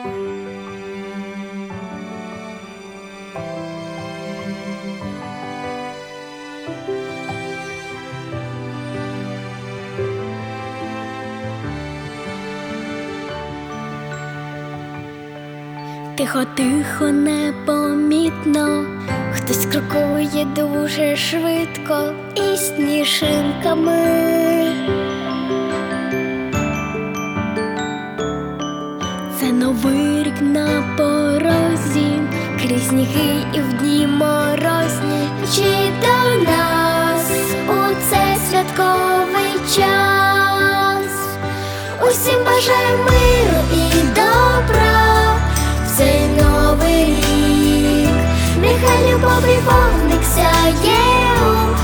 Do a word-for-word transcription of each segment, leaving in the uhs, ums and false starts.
Тихо-тихо, непомітно, хтось крокує дуже швидко із сніжинками. Це новий рік на порозі, крізь сніги і в дні морозні. Чи до нас у цей святковий час усім бажаю миру і добра. Цей новий рік, нехай любові вогник сяє у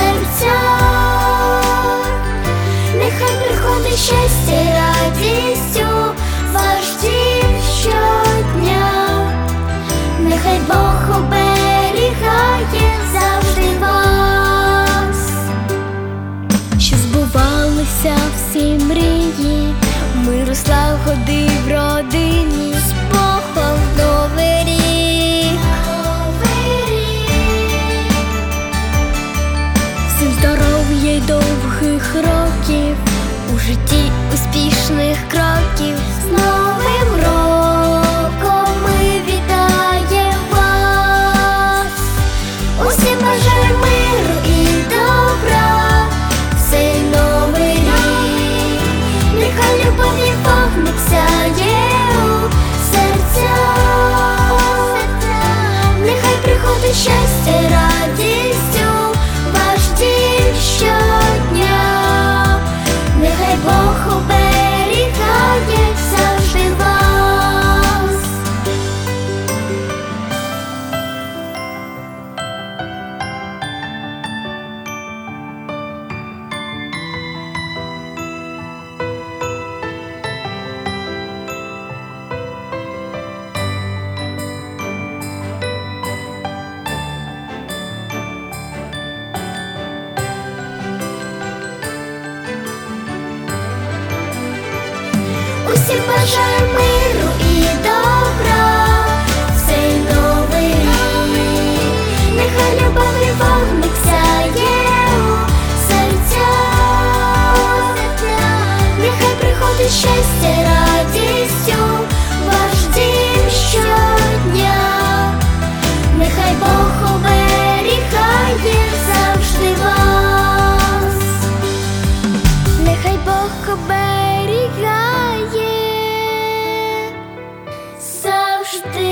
серцях, нехай приходить щастя й радість у ваш дім щодня, нехай Бог оберігає завжди вас, що збувалися всі мрії, миру, злагоди в родині. Новий рік, новий рік, всім здоров'я й довгих років, у житті успішних кроків. З Новим роком ми вітаємо вас, усім бажаю миру і добра. Цей новий рік, нехай любові вогник сяє у нехай приходить щастя й радість у ваш дім щодня, нехай Бог оберігає завжди вас. Усім бажаю миру і добра. Цей новий рік, нехай любові вогник сяє у серцях, нехай приходить щастя й радість у ваш дім щодня, нехай Бог оберігає завжди вас, нехай Бог оберігає завжди.